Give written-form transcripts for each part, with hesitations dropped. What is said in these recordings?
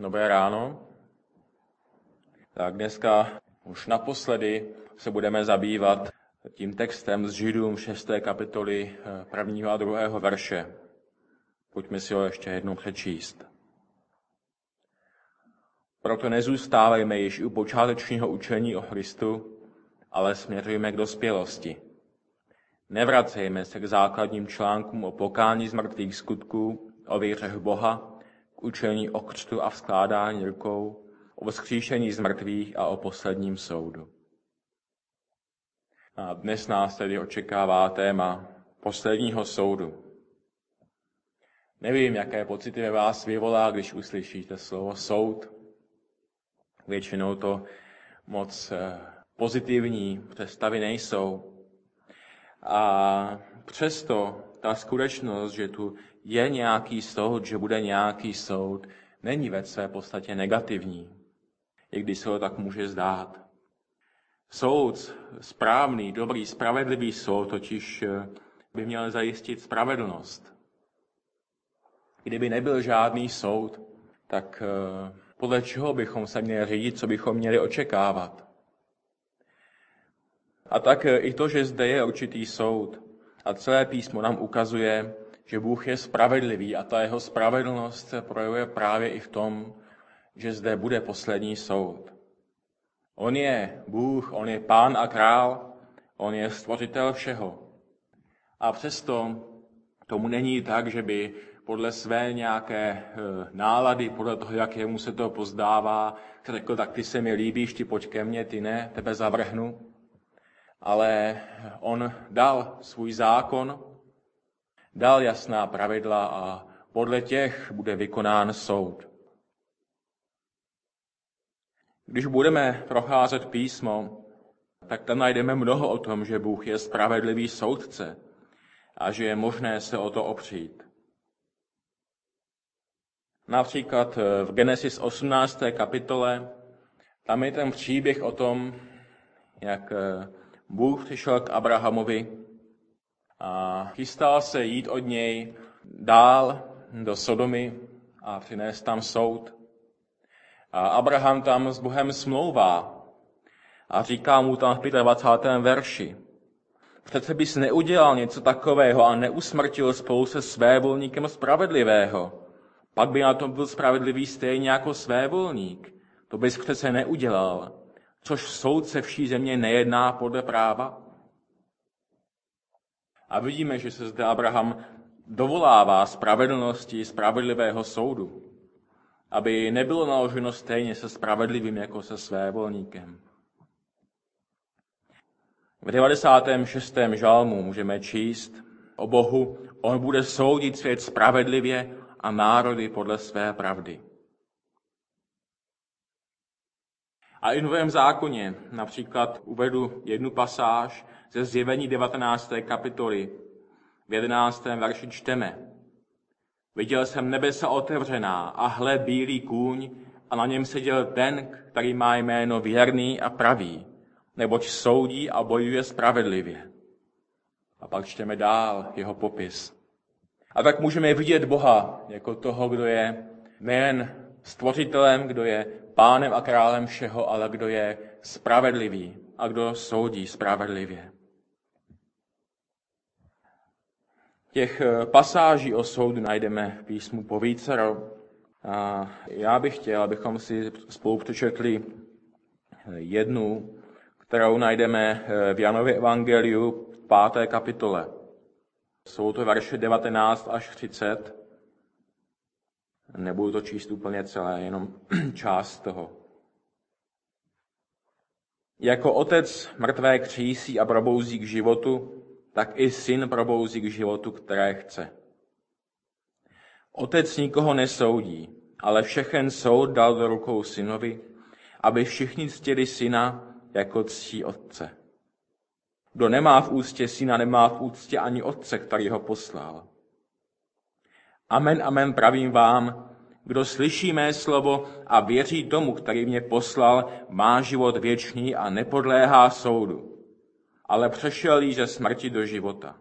Dobré ráno. Tak dneska už naposledy se budeme zabývat tím textem z Židům 6. kapitoly 1. a 2. verše. Pojďme si ho ještě jednou přečíst. Proto nezůstávejme již u počátečního učení o Kristu, ale směřujme k dospělosti. Nevracejme se k základním článkům o pokání z mrtvých skutků, o víře v Boha, k učení o křtu a vzkládání rukou, o vzkříšení z mrtvých a o posledním soudu. A dnes nás tedy očekává téma posledního soudu. Nevím, jaké pocity ve vás vyvolá, když uslyšíte slovo soud. Většinou to moc pozitivní představy nejsou. A přesto ta skutečnost, že tu je nějaký soud, že bude nějaký soud, není ve své podstatě negativní, i když se to tak může zdát. Soud, správný, dobrý, spravedlivý soud totiž by měl zajistit spravedlnost. Kdyby nebyl žádný soud, tak podle čeho bychom se měli řídit, co bychom měli očekávat? A tak i to, že zde je určitý soud a celé písmo nám ukazuje, že Bůh je spravedlivý a ta jeho spravedlnost se projevuje právě i v tom, že zde bude poslední soud. On je Bůh, on je Pán a Král, on je stvořitel všeho. A přesto tomu není tak, že by podle své nějaké nálady, podle toho, jakému se to pozdává, řekl, tak ty se mi líbíš, ty pojď ke mně, ty ne, tebe zavrhnu. Ale on dal svůj zákon, dal jasná pravidla a podle těch bude vykonán soud. Když budeme procházet písmo, tak tam najdeme mnoho o tom, že Bůh je spravedlivý soudce a že je možné se o to opřít. Například v Genesis 18. kapitole, tam je ten příběh o tom, jak Bůh přišel k Abrahamovi a chystal se jít od něj dál do Sodomy a přinést tam soud. A Abraham tam s Bohem smlouvá a říká mu tam v 25. verši: Přece bys neudělal něco takového a neusmrtil spolu se svévolníkem spravedlivého. Pak by na tom byl spravedlivý stejně jako svévolník. To bys přece neudělal. Což soudce vší země nejedná podle práva? A vidíme, že se zde Abraham dovolává spravedlnosti spravedlivého soudu, aby nebylo naloženo stejně se spravedlivým jako se svévolníkem. V 96. žalmu můžeme číst o Bohu: On bude soudit svět spravedlivě a národy podle své pravdy. A i v Novém zákoně například uvedu jednu pasáž ze Zjevení 19. kapitoly. V 11. verši čteme: Viděl jsem nebesa otevřená a hle bílý kůň a na něm seděl ten, který má jméno věrný a pravý, neboť soudí a bojuje spravedlivě. A pak čteme dál jeho popis. A tak můžeme vidět Boha jako toho, kdo je nejen stvořitelem, kdo je Pánem a králem všeho, ale kdo je spravedlivý a kdo soudí spravedlivě. Těch pasáží o soudu najdeme v písmu povícero. A já bych chtěl, abychom si spolu přečetli jednu, kterou najdeme v Janově evangeliu v 5. kapitole. Jsou to verše 19 až 30. Nebudu to číst úplně celé, jenom část toho. Jako otec mrtvé křísí a probouzí k životu, tak i syn probouzí k životu, které chce. Otec nikoho nesoudí, ale všechen soud dal do rukou synovi, aby všichni ctili syna, jako ctí otce. Kdo nemá v úctě syna, nemá v úctě ani otce, který ho poslal. Amen, amen, pravím vám, kdo slyší mé slovo a věří tomu, který mě poslal, má život věčný a nepodléhá soudu, ale přešel jí ze smrti do života.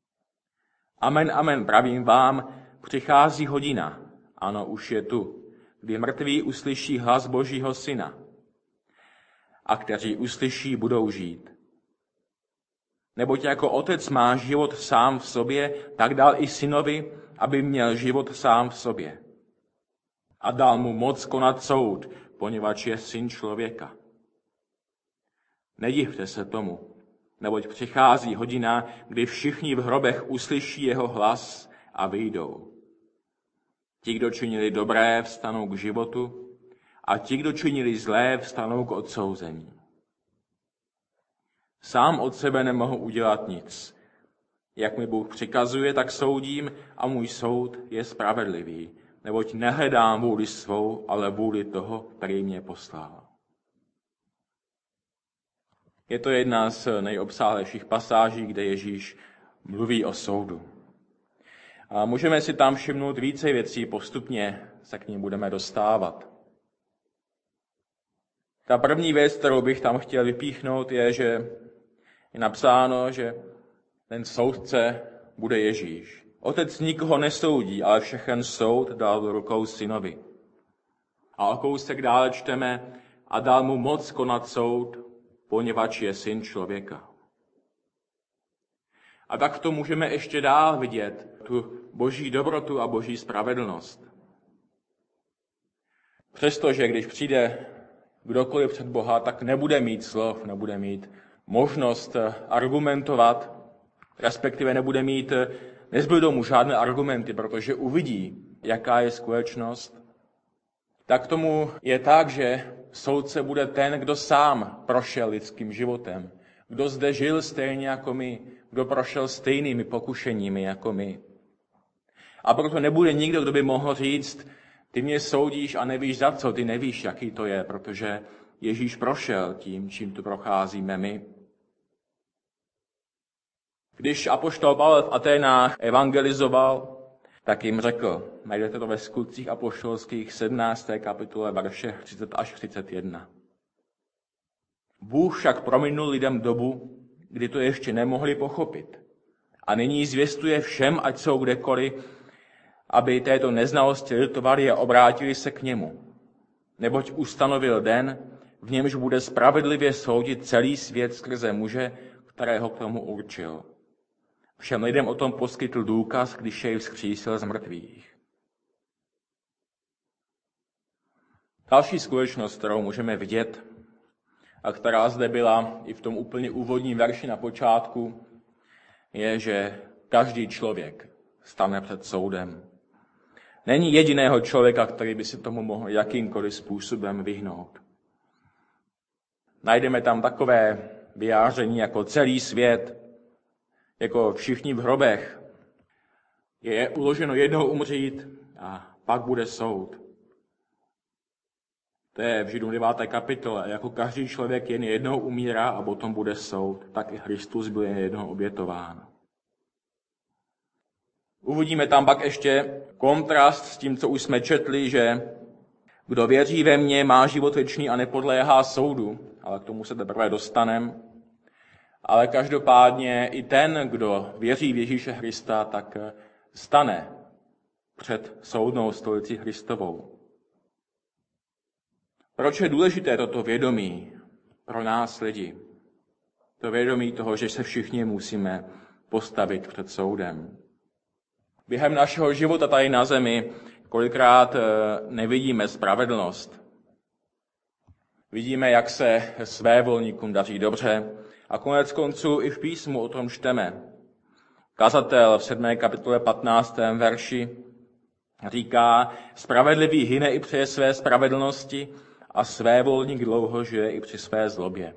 Amen, amen, pravím vám, přichází hodina, ano, už je tu, kdy mrtví uslyší hlas Božího Syna a kteří uslyší, budou žít. Neboť jako otec má život sám v sobě, tak dal i synovi, aby měl život sám v sobě. A dal mu moc konat soud, poněvadž je syn člověka. Nedivte se tomu, neboť přichází hodina, kdy všichni v hrobech uslyší jeho hlas a vyjdou. Ti, kdo činili dobré, vstanou k životu a ti, kdo činili zlé, vstanou k odsouzení. Sám od sebe nemohu udělat nic. Jak mi Bůh přikazuje, tak soudím a můj soud je spravedlivý, neboť nehledám vůli svou, ale vůli toho, který mě poslal. Je to jedna z nejobsáhlejších pasáží, kde Ježíš mluví o soudu. A můžeme si tam všimnout více věcí, postupně se k ním budeme dostávat. Ta první věc, kterou bych tam chtěl vypíchnout, je, že je napsáno, že ten soudce bude Ježíš. Otec nikoho nesoudí, ale všechen soud dal do rukou synovi. A o kousek dále čteme, a dal mu moc konat soud, poněvadž je syn člověka. A tak to můžeme ještě dál vidět, tu boží dobrotu a boží spravedlnost. Přestože když přijde kdokoliv před Boha, tak nebude mít slov, nebude mít možnost argumentovat, respektive nezbudou mu žádné argumenty, protože uvidí, jaká je skutečnost. Tak tomu je tak, že soudce bude ten, kdo sám prošel lidským životem, kdo zde žil stejně jako my, kdo prošel stejnými pokušeními jako my. A proto nebude nikdo, kdo by mohl říct, ty mě soudíš a nevíš za co, ty nevíš, jaký to je, protože Ježíš prošel tím, čím tu procházíme my. Když apoštol Pavel v Aténách evangelizoval, tak jim řekl, najdete to ve Skutcích apoštolských 17. kapitole verše 30 až 31. Bůh však prominul lidem dobu, kdy to ještě nemohli pochopit. A nyní zvěstuje všem, ať jsou kdekoliv, aby této neznalosti litovali a obrátili se k němu. Neboť ustanovil den, v němž bude spravedlivě soudit celý svět skrze muže, kterého k tomu určil. Všem lidem o tom poskytl důkaz, když jej vzkřísil z mrtvých. Další skutečnost, kterou můžeme vidět, a která zde byla i v tom úplně úvodním verši na počátku, je, že každý člověk stane před soudem. Není jediného člověka, který by si tomu mohl jakýmkoliv způsobem vyhnout. Najdeme tam takové vyjádření jako celý svět, jako všichni v hrobech. Je uloženo jednou umřít a pak bude soud. To je v Židům 9. kapitole. Jako každý člověk jen jednou umírá a potom bude soud, tak i Kristus byl jen jednou obětován. Uvidíme tam pak ještě kontrast s tím, co už jsme četli, že kdo věří ve mě, má život věčný a nepodléhá soudu, ale k tomu se teprve dostaneme. Ale každopádně i ten, kdo věří v Ježíše Krista, tak stane před soudnou stolici Kristovou. Proč je důležité toto vědomí pro nás lidi? To vědomí toho, že se všichni musíme postavit před soudem. Během našeho života tady na zemi kolikrát nevidíme spravedlnost. Vidíme, jak se svévolníkům daří dobře a konec konců i v písmu o tom čteme. Kazatel v 7. kapitole 15. verši říká, spravedlivý hyne i při své spravedlnosti a svévolník dlouho žije i při své zlobě.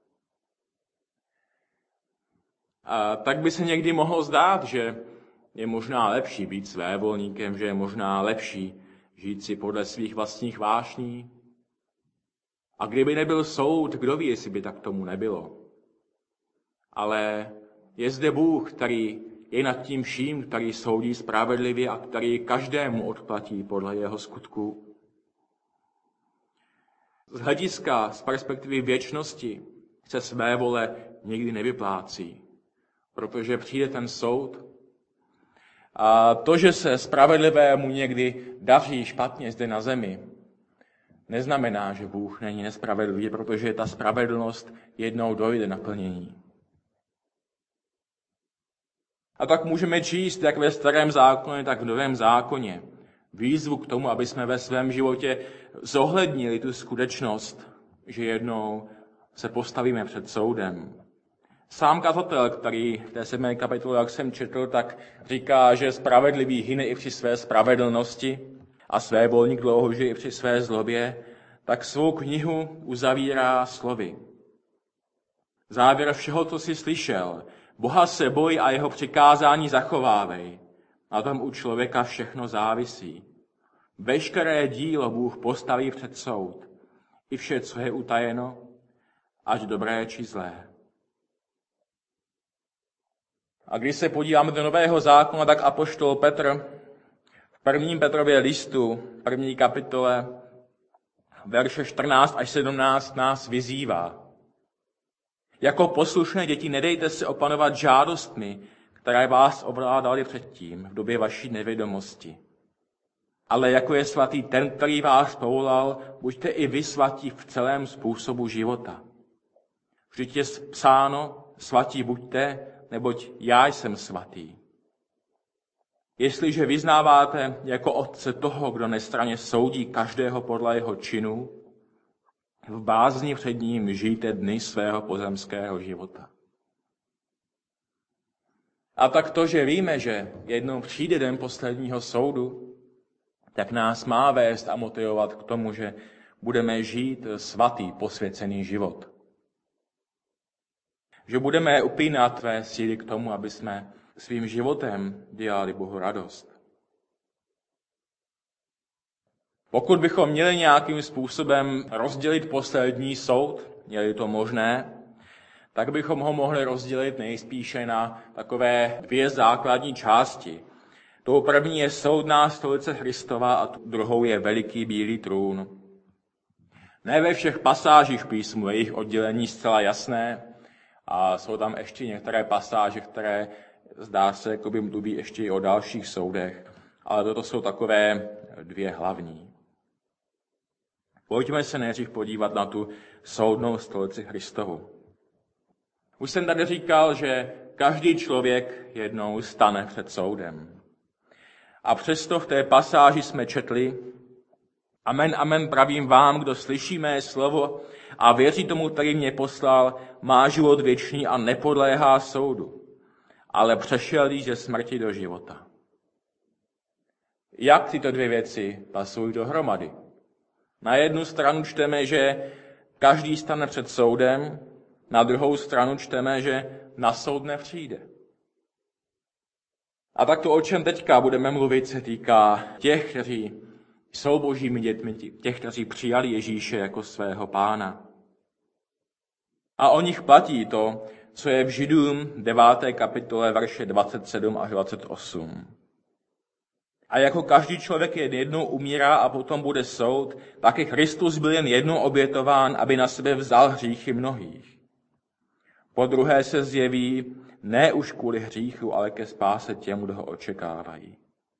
A tak by se někdy mohlo zdát, že je možná lepší být svévolníkem, že je možná lepší žít si podle svých vlastních vášní. A kdyby nebyl soud, kdo ví, jestli by tak tomu nebylo. Ale je zde Bůh, který je nad tím vším, který soudí spravedlivě a který každému odplatí podle jeho skutku. Z hlediska, z perspektivy věčnosti se své vole nikdy nevyplácí, protože přijde ten soud. A to, že se spravedlivému někdy daří špatně zde na zemi, neznamená, že Bůh není nespravedlivý, protože ta spravedlnost jednou dojde naplnění. A tak můžeme číst jak ve Starém zákoně, tak v Novém zákoně výzvu k tomu, aby jsme ve svém životě zohlednili tu skutečnost, že jednou se postavíme před soudem. Sám kazatel, který v té 7. kapitole, jak jsem četl, tak říká, že spravedlivý hyne i při své spravedlnosti a své volník dlouho žije i při své zlobě, tak svou knihu uzavírá slovy. Závěr všeho, co jsi slyšel, Boha se boj a jeho přikázání zachovávej. Na tom u člověka všechno závisí. Veškeré dílo Bůh postaví před soud. I vše, co je utajeno, ať dobré či zlé. A když se podíváme do Nového zákona, tak apoštol Petr v 1. Petrově listu, 1. kapitole, verše 14 až 17 nás vyzývá. Jako poslušné děti nedejte se opanovat žádostmi, které vás ovládaly předtím v době vaší nevědomosti. Ale jako je svatý ten, který vás povolal, buďte i vy svatí v celém způsobu života. Vždyť je psáno, svatí buďte, neboť já jsem svatý. Jestliže vyznáváte jako otce toho, kdo nestranně soudí každého podle jeho činu, v bázni před ním žijte dny svého pozemského života. A tak to, že víme, že jednou přijde den posledního soudu, tak nás má vést a motivovat k tomu, že budeme žít svatý, posvěcený život. Že budeme upínat své síly k tomu, aby jsme svým životem dělali Bohu radost. Pokud bychom měli nějakým způsobem rozdělit poslední soud, je to možné, tak bychom ho mohli rozdělit nejspíše na takové dvě základní části. Tou první je soudná stolice Kristova a druhou je veliký bílý trůn. Ne ve všech pasážích písmu je jejich oddělení zcela jasné a jsou tam ještě některé pasáže, které zdá se, jako by mluví ještě i o dalších soudech, ale toto jsou takové dvě hlavní. Pojďme se nejdřív podívat na tu soudnou stolici Kristovu. Už jsem tady říkal, že každý člověk jednou stane před soudem. A přesto v té pasáži jsme četli: Amen, amen, pravím vám, kdo slyší mé slovo a věří tomu, který mě poslal, má život věčný a nepodléhá soudu, ale přešel již ze smrti do života. Jak tyto dvě věci pasují dohromady? Na jednu stranu čteme, že každý stane před soudem, na druhou stranu čteme, že na soud nepřijde. A tak to, o čem teďka budeme mluvit, se týká těch, kteří jsou božími dětmi, těch, kteří přijali Ježíše jako svého pána. A o nich platí to, co je v Židům 9. kapitole verše 27 až 28. A jako každý člověk jen jednou umírá a potom bude soud, tak i Kristus byl jen jednou obětován, aby na sebe vzal hříchy mnohých. Po druhé se zjeví ne už kvůli hříchu, ale ke spáse těm, kdo ho očekávají.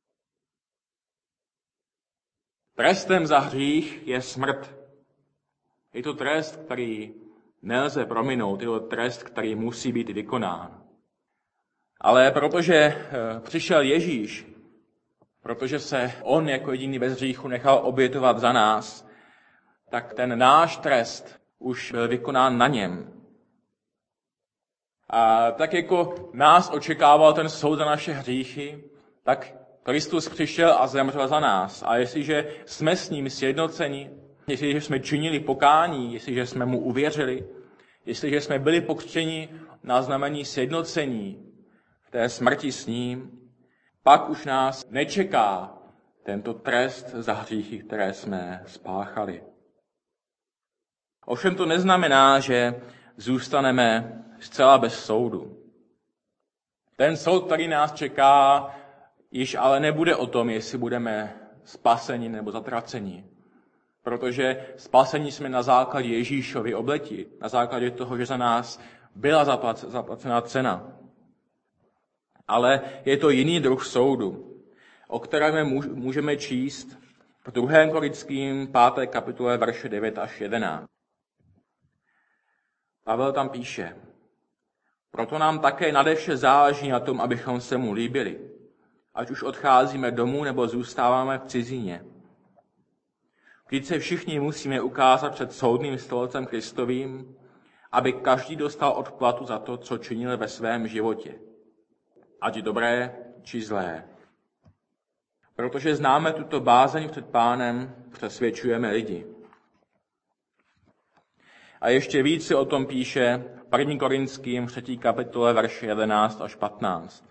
Trestem za hřích je smrt. Je to trest, který nelze prominout, je to trest, který musí být vykonán. Ale protože přišel Ježíš, protože se on jako jediný bez hříchu nechal obětovat za nás, tak ten náš trest už byl vykonán na něm. A tak jako nás očekával ten soud za naše hříchy, tak Kristus přišel a zemřel za nás. A jestliže jsme s ním sjednoceni, jestliže jsme činili pokání, jestliže jsme mu uvěřili, jestliže jsme byli pokřtěni na znamení sjednocení v té smrti s ním, pak už nás nečeká tento trest za hříchy, které jsme spáchali. Ovšem to neznamená, že zůstaneme zcela bez soudu. Ten soud, který nás čeká, již ale nebude o tom, jestli budeme spaseni nebo zatraceni. Protože spaseni jsme na základě Ježíšovy oběti, na základě toho, že za nás byla zaplacena cena. Ale je to jiný druh soudu, o kterém můžeme číst V 2. Korinským 5. kapitole verše 9 až 11. Pavel tam píše: Proto nám také nadevše záleží na tom, abychom se mu líbili, ať už odcházíme domů nebo zůstáváme v cizině. Vždyť se všichni musíme ukázat před soudným stolcem Kristovým, aby každý dostal odplatu za to, co činil ve svém životě, ať dobré či zlé. Protože známe tuto bázeň před Pánem, přesvědčujeme lidi. A ještě více o tom píše 1. Korinským 3. kapitole verše 11 až 15.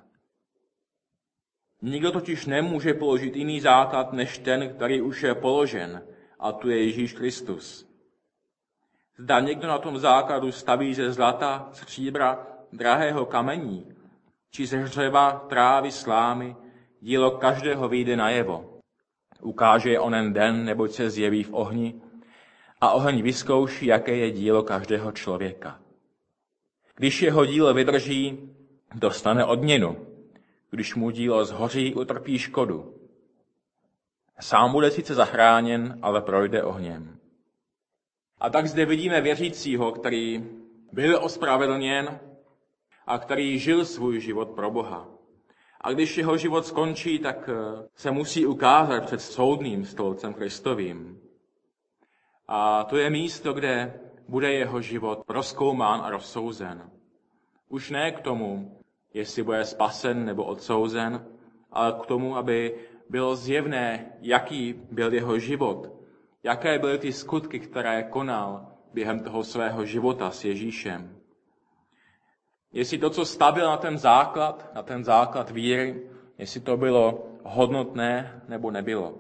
Nikdo totiž nemůže položit jiný základ než ten, který už je položen, a tu je Ježíš Kristus. Zda někdo na tom základu staví ze zlata, stříbra, drahého kamení, či ze hřeva, trávy, slámy, dílo každého vyjde najevo. Ukáže je onen den, neboť se zjeví v ohni, a oheň vyzkouší, jaké je dílo každého člověka. Když jeho dílo vydrží, dostane odměnu. Když mu dílo zhoří, utrpí škodu. Sám bude sice zachráněn, ale projde ohněm. A tak zde vidíme věřícího, který byl ospravedlněn a který žil svůj život pro Boha. A když jeho život skončí, tak se musí ukázat před soudným stolcem Kristovým. A to je místo, kde bude jeho život rozkoumán a rozsouzen. Už ne k tomu, jestli bude spasen nebo odsouzen, ale k tomu, aby bylo zjevné, jaký byl jeho život, jaké byly ty skutky, které konal během toho svého života s Ježíšem. Jestli to, co stavil na ten základ víry, jestli to bylo hodnotné nebo nebylo.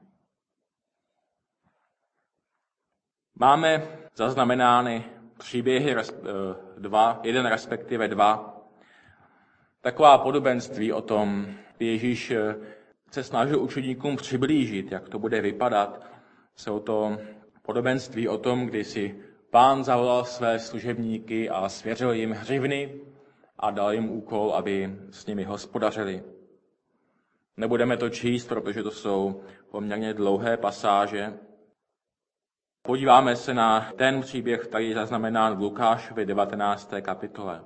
Máme zaznamenány příběhy, jeden respektive dva, taková podobenství o tom, kdy Ježíš se snažil učedníkům přiblížit, jak to bude vypadat. Jsou to podobenství o tom, kdy si Pán zavolal své služebníky a svěřil jim hřivny a dal jim úkol, aby s nimi hospodařili. Nebudeme to číst, protože to jsou poměrně dlouhé pasáže. Podíváme se na ten příběh, který je zaznamenán v Lukášově 19. kapitole.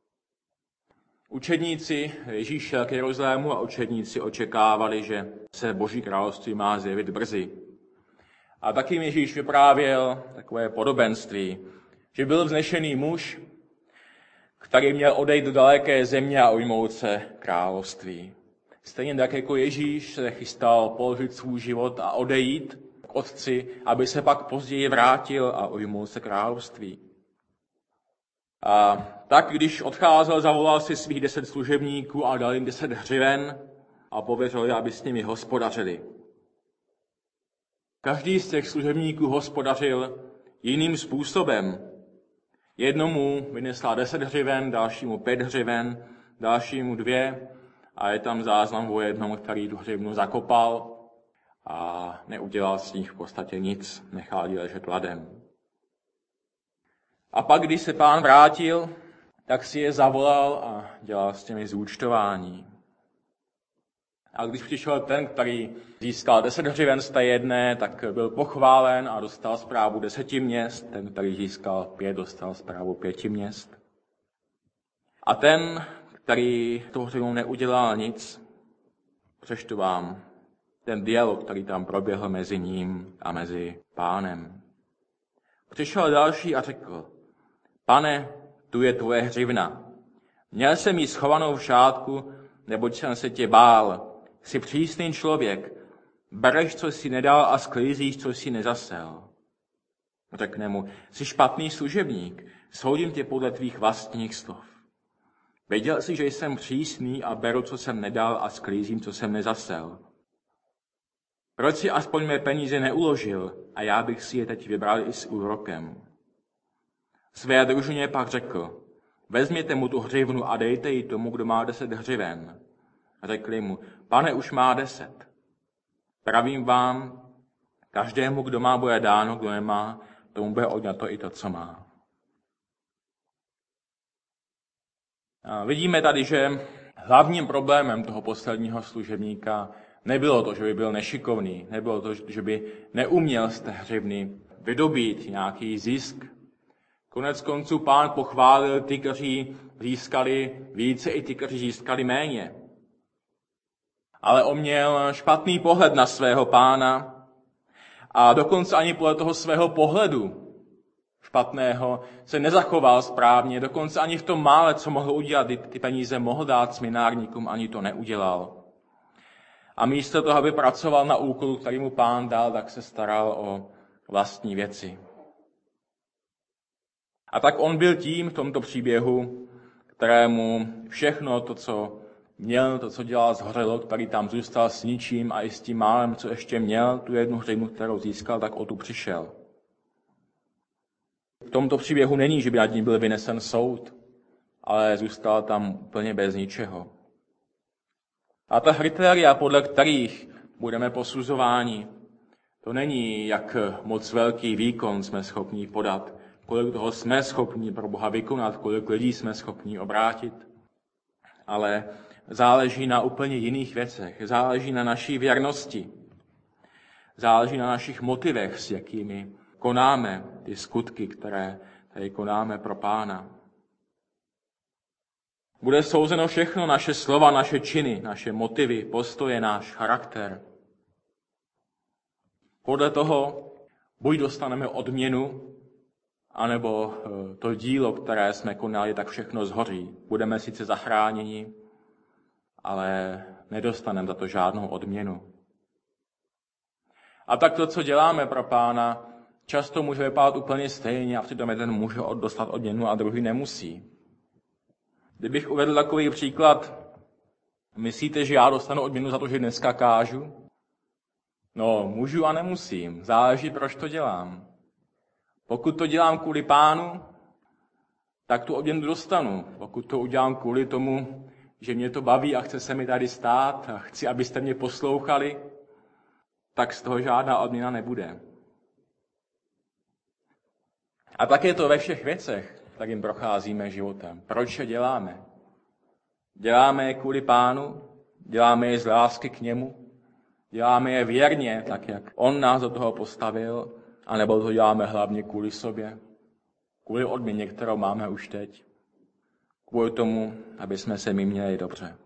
Učedníci Ježíš šel k Jeruzalému a učedníci očekávali, že se Boží království má zjevit brzy. A tak jim Ježíš vyprávěl takové podobenství, že byl vznešený muž, který měl odejít do daleké země a ujmout se království. Stejně tak jako Ježíš se chystal položit svůj život a odejít k Otci, aby se pak později vrátil a ujmout se království. A tak, když odcházel, zavolal si svých 10 služebníků a dal jim 10 hřiven a pověřil je, aby s nimi hospodařili. Každý z těch služebníků hospodařil jiným způsobem. Jednomu vynesla 10 hřiven, dalšímu 5 hřiven, dalšímu 2 a je tam záznam o jednom, který tu hřivnu zakopal a neudělal s nich v podstatě nic, nechal ji ležet ladem. A pak, když se Pán vrátil, tak si je zavolal a dělal s těmi zúčtování. A když přišel ten, který získal 10 hřiven z té jedné, tak byl pochválen a dostal správu 10 měst. Ten, který získal 5, dostal správu 5 měst. A ten, který tou hřivenou neudělal nic, přečtu vám ten dialog, který tam proběhl mezi ním a mezi Pánem. Přišel další a řekl: Pane, tu je tvoje hřivna. Měl jsem ji schovanou v šátku, neboť jsem se tě bál. Jsi přísný člověk, bereš, co jsi nedal a sklízíš, co jsi nezasel. Řekne mu: jsi špatný služebník, soudím tě podle tvých vlastních slov. Věděl jsi, že jsem přísný a beru, co jsem nedal a sklízím, co jsem nezasel. Proč si aspoň mé peníze neuložil a já bych si je teď vybral i s úrokem? Své družině pak řekl: vezměte mu tu hřivnu a dejte ji tomu, kdo má 10 hřiven. A řekli mu: Pane, už má 10. Pravím vám, každému, kdo má, bude dáno, kdo nemá, tomu bude odňato i to, co má. A vidíme tady, že hlavním problémem toho posledního služebníka Nebylo to, že by byl nešikovný, nebylo to, že by neuměl z té hřivny vydobít nějaký zisk. Konec konců Pán pochválil ty, kteří získali více, i ty, kteří získali méně. Ale on měl špatný pohled na svého Pána a dokonce ani podle toho svého pohledu špatného se nezachoval správně, dokonce ani v tom mále, co mohl udělat, ty peníze mohl dát směnárníkům, ani to neudělal. A místo toho, aby pracoval na úkolu, který mu Pán dal, tak se staral o vlastní věci. A tak on byl tím v tomto příběhu, kterému všechno to, co měl, to, co dělal, zhořelo, který tam zůstal s ničím a i s tím málem, co ještě měl, tu jednu hřivnu, kterou získal, tak o tu přišel. V tomto příběhu není, že by nad ním byl vynesen soud, ale zůstal tam úplně bez ničeho. A ta kritéria, podle kterých budeme posuzováni, to není, jak moc velký výkon jsme schopni podat, kolik toho jsme schopni pro Boha vykonat, kolik lidí jsme schopni obrátit, ale záleží na úplně jiných věcech, záleží na naší věrnosti, záleží na našich motivech, s jakými konáme ty skutky, které tady konáme pro Pána. Bude souzeno všechno, naše slova, naše činy, naše motivy, postoje, náš charakter. Podle toho buď dostaneme odměnu, anebo to dílo, které jsme konali, tak všechno zhoří. Budeme sice zachráněni, ale nedostaneme za to žádnou odměnu. A tak to, co děláme pro Pána, často může vypadat úplně stejně a přitom jeden může dostat odměnu a druhý nemusí. Kdybych uvedl takový příklad, myslíte, že já dostanu odměnu za to, že dneska kážu? No, můžu a nemusím. Záleží, proč to dělám. Pokud to dělám kvůli Pánu, tak tu odměnu dostanu. Pokud to udělám kvůli tomu, že mě to baví a chce se mi tady stát a chci, abyste mě poslouchali, tak z toho žádná odměna nebude. A tak je to ve všech věcech, tak jim procházíme životem. Proč je děláme? Děláme je kvůli Pánu, děláme je z lásky k němu, děláme je věrně, tak jak on nás do toho postavil, anebo to děláme hlavně kvůli sobě, kvůli odměně, kterou máme už teď, kvůli tomu, aby jsme se my měli dobře.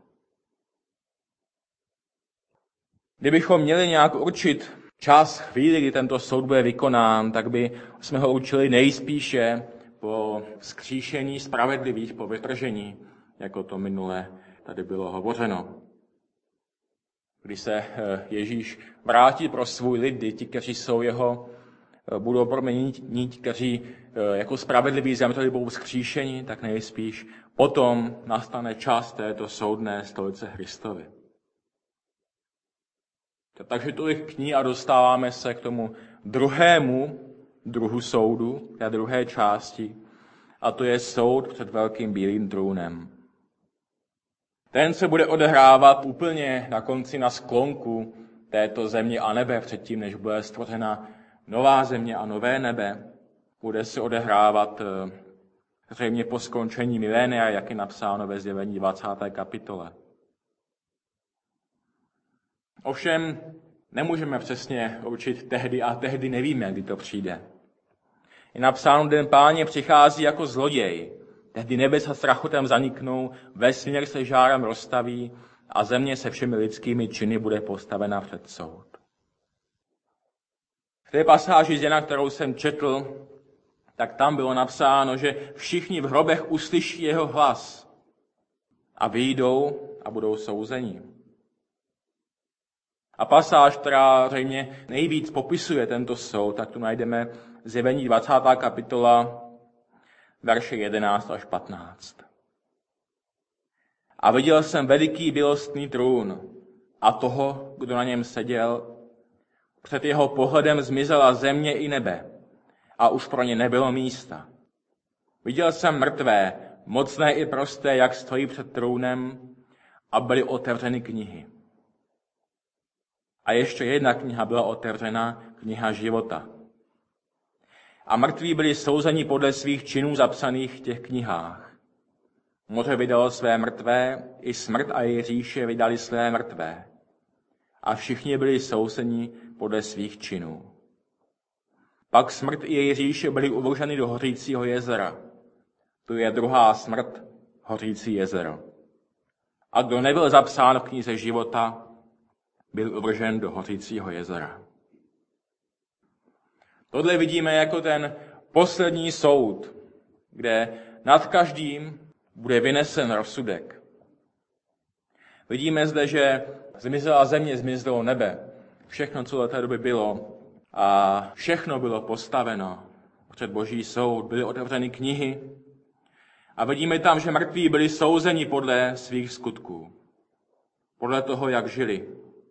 Kdybychom měli nějak určit čas, chvíli, kdy tento soud bude vykonán, tak by jsme ho učili nejspíše po vzkříšení spravedlivých, po vytržení, jako to minule tady bylo hovořeno. Když se Ježíš vrátí pro svůj lid, ti, kteří jsou jeho, budou proměněni, kteří jako spravedliví zemřeli, budou vzkříšeni, tak nejspíš potom nastane čas této soudné stolice Kristovy. Takže tolik knih a dostáváme se k tomu druhému druhu soudu, té druhé části, a to je soud před velkým bílým trůnem. Ten se bude odehrávat úplně na konci, na sklonku této země a nebe, předtím, než bude stvořena nová země a nové nebe. Bude se odehrávat zřejmě po skončení milénia, jak je napsáno ve Zjevení 20. kapitole. Ovšem nemůžeme přesně určit tehdy a tehdy nevíme, kdy to přijde. Je napsáno, den Páně přichází jako zloděj. Tehdy nebe se strachotem zaniknou, vesmír se žárem rozstaví a země se všemi lidskými činy bude postavena před soud. V té pasáži z Jana, kterou jsem četl, tak tam bylo napsáno, že všichni v hrobech uslyší jeho hlas a vyjdou a budou souzeni. A pasáž, která zřejmě nejvíc popisuje tento soud, tak tu najdeme Zjevení 20. kapitola, verše 11 až 15. A viděl jsem veliký bělostný trůn a toho, kdo na něm seděl. Před jeho pohledem zmizela země i nebe a už pro ně nebylo místa. Viděl jsem mrtvé, mocné i prosté, jak stojí před trůnem a byly otevřeny knihy. A ještě jedna kniha byla otevřena, kniha života. A mrtví byli souzeni podle svých činů zapsaných v těch knihách. Moře vydalo své mrtvé, i smrt a její říše vydali své mrtvé. a všichni byli souzeni podle svých činů. Pak smrt i její říše byly uvrženy do hořícího jezera. To je druhá smrt, hořící jezero. A kdo nebyl zapsán v knize života, byl uvržen do hořícího jezera. Tohle vidíme jako ten poslední soud, kde nad každým bude vynesen rozsudek. Vidíme zde, že zmizela země, zmizelo nebe. Všechno, co do té doby bylo, a všechno bylo postaveno před Boží soud. Byly otevřeny knihy a vidíme tam, že mrtví byli souzeni podle svých skutků. Podle toho, jak žili.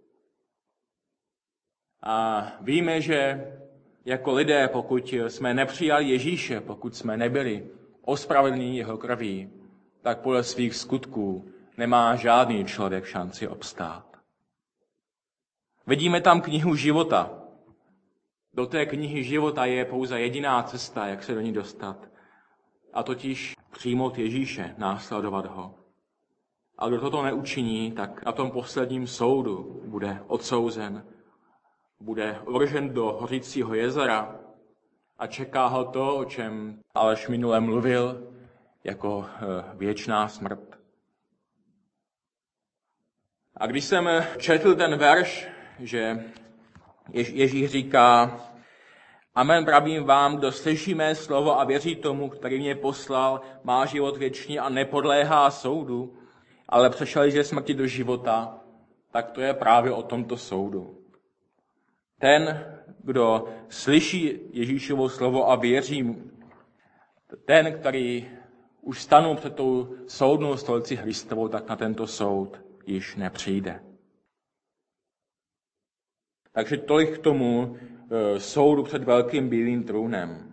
A víme, že jako lidé, pokud jsme nepřijali Ježíše, pokud jsme nebyli ospravedlněni jeho krví, tak podle svých skutků nemá žádný člověk šanci obstát. Vidíme tam knihu života. Do té knihy života je pouze jediná cesta, jak se do ní dostat. A totiž přijmout Ježíše, následovat ho. A kdo toto neučiní, tak na tom posledním soudu bude odsouzen, bude uvržen do hořícího jezera a čeká ho to, o čem Aleš minule mluvil, jako věčná smrt. A když jsem četl ten verš, že Ježíš říká: Amen, pravím vám, kdo slyší mé slovo a věří tomu, který mě poslal, má život věčný a nepodléhá soudu, ale přešel ze smrti do života, tak to je právě o tomto soudu. Ten, kdo slyší Ježíšovo slovo a věří, ten, který už stanul před tou soudnou stolici Kristovou, tak na tento soud již nepřijde. Takže tolik k tomu soudu před velkým bílým trůnem.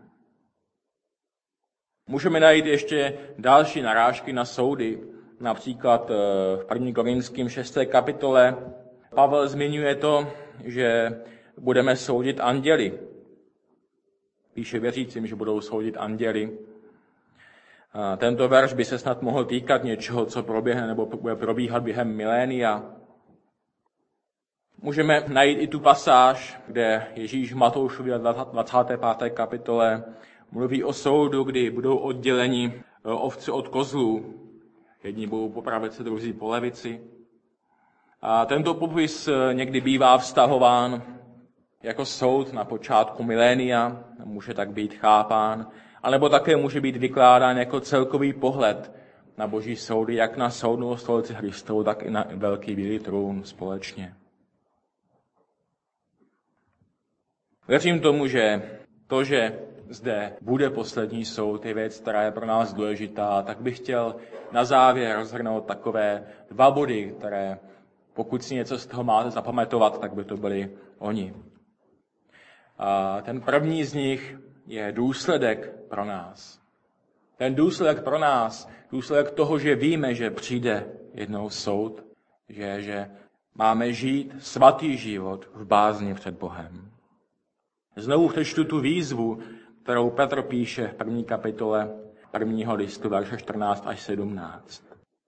Můžeme najít ještě další narážky na soudy. Například v 1. Korinským 6. kapitole Pavel zmiňuje to, že budeme soudit anděli. Píše věřícím, že budou soudit anděli. Tento verš by se snad mohl týkat něčeho, co proběhne nebo bude probíhat během milénia. Můžeme najít i tu pasáž, kde Ježíš v Matoušovi 25. kapitole mluví o soudu, kdy budou odděleni ovce od kozlů. Jedni budou po pravici, druzí po levici. A tento popis někdy bývá vztahován jako soud na počátku milénia, může tak být chápán, anebo také může být vykládán jako celkový pohled na Boží soudy, jak na soudnou stolici Kristovu, tak i na velký bílý trůn společně. Věřím tomu, že to, že zde bude poslední soud, je věc, která je pro nás důležitá, tak bych chtěl na závěr rozhrnout takové 2 body, které, pokud si něco z toho máte zapamatovat, tak by to byly oni. A ten první z nich je důsledek pro nás. Ten důsledek pro nás, důsledek toho, že víme, že přijde jednou soud, že máme žít svatý život v bázni před Bohem. Znovu přečtu tu výzvu, kterou Petr píše v 1. kapitole 1. listu, verše 14 až 17.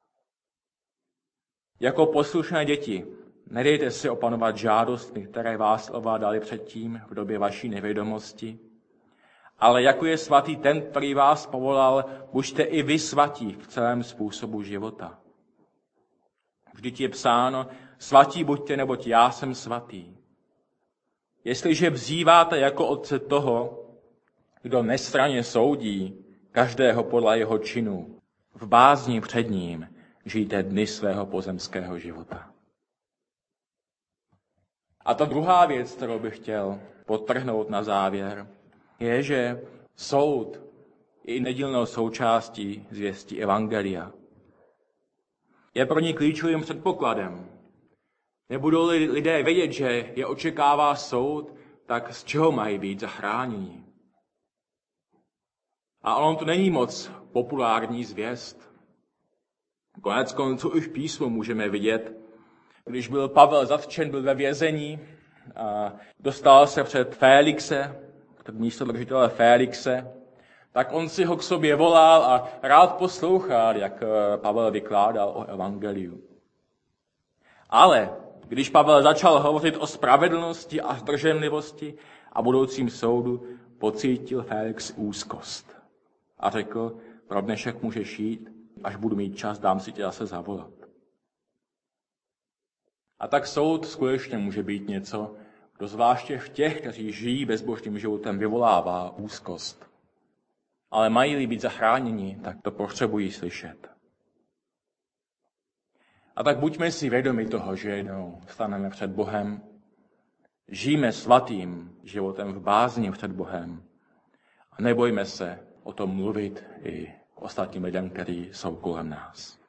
Jako poslušné děti, nedejte si opanovat žádostmi, které vás ovládali předtím v době vaší nevědomosti, ale jako je svatý ten, který vás povolal, buďte i vy svatí v celém způsobu života. Vždyť je psáno, svatí buďte, neboť já jsem svatý. Jestliže vzýváte jako otce toho, kdo nestranně soudí každého podle jeho činu, v bázni před ním žijte dny svého pozemského života. A ta druhá věc, kterou bych chtěl podtrhnout na závěr, je, že soud je nedílnou součástí zvěstí evangelia. Je pro ní klíčovým předpokladem. Nebudou-li lidé vědět, že je očekává soud, tak z čeho mají být zachráněni? A ono to není moc populární zvěst. Konec konců i v písmu můžeme vidět, když byl Pavel zatčen, byl ve vězení, a dostal se před Félixe, před místodržitele Félixe, tak on si ho k sobě volal a rád poslouchal, jak Pavel vykládal o evangeliu. Ale Když Pavel začal hovořit o spravedlnosti a zdrženlivosti a budoucím soudu, pocítil Felix úzkost. A řekl, pro dnešek můžeš jít, až budu mít čas, dám si tě zase zavolat. A tak soud skutečně může být něco, kdo zvláště v těch, kteří žijí bezbožným životem, vyvolává úzkost. Ale mají-li být zachráněni, tak to potřebují slyšet. A tak buďme si vědomi toho, že jednou staneme před Bohem, žijeme svatým životem v bázni před Bohem a nebojme se o tom mluvit i ostatním lidem, kteří jsou kolem nás.